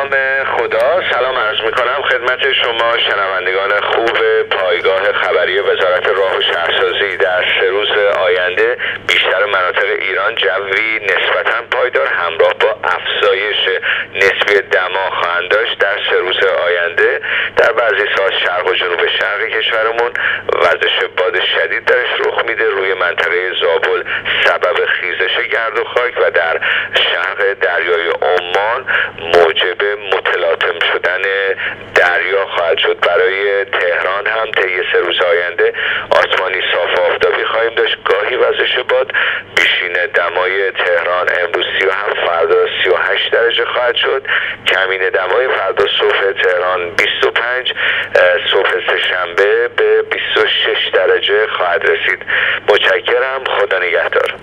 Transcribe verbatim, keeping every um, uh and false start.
نام خدا. سلام عرض میکنم خدمت شما شنوندگان خوب پایگاه خبری وزارت راه و شهرسازی. در سه روز آینده بیشتر مناطق ایران جوی نسبتاً پایدار همراه با افزایش نسبی دما خواهند داشت. در سه روز آینده در بعضی ساعات شرق و جنوب شرقی کشورمون وزش باد شدید درش رخ میده. روی منطقه زابل سبب خیزش گرد و خاک و در شرق دریای عمان موجب متلاطم شدن دریا خواهد شد. برای تهران هم طی سه روز آینده آسمانی صاف و آفتابی خواهیم داشت. گاهی وزش باد. بیشین دمای تهران امروز سی و هفت، فردا سی و هشت درجه خواهد شد. کمین دمای فردا صبح تهران بیست و پنج، صبح سه‌شنبه به بیست و شش درجه خواهد رسید. متشکرم. خدا نگهدار.